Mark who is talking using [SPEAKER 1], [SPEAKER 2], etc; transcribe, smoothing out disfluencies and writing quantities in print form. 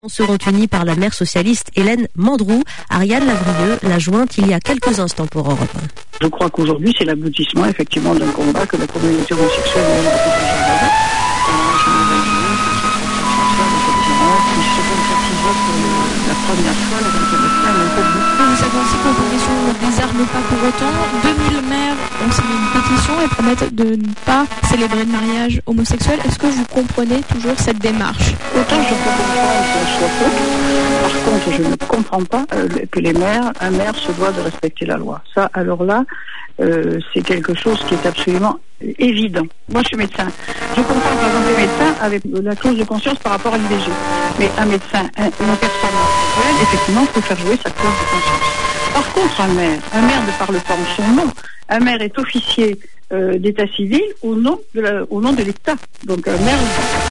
[SPEAKER 1] Seront unis par la maire socialiste Hélène Mandroux. Ariane Lavrieux l'a jointe il y a quelques instants pour Europe 1.
[SPEAKER 2] Je crois qu'aujourd'hui, c'est l'aboutissement effectivement d'un combat que la communauté homosexuelle mène depuis qui se concrétisera pour la première fois la 21e semaine.
[SPEAKER 3] Vous savez aussi que l'opposition ne désarme pas pour autant. 2000 maires ont signé une pétition et promettent de ne pas célébrer le mariage homosexuel. Est-ce que vous comprenez toujours cette démarche?
[SPEAKER 2] Autant je peux comprendre qu'elle soit contre. Par contre, je ne comprends pas que un maire se doit de respecter la loi. Ça, alors là, c'est quelque chose qui est absolument évident. Moi, je suis médecin. Je comprends, par exemple, les médecins avec la clause de conscience par rapport à l'IVG. Mais un médecin, une personne homosexuelle, effectivement, peut faire jouer sa clause de conscience. Par contre, un maire ne parle pas en son nom. Un maire est officier d'état civil au nom de l'État. Donc, un maire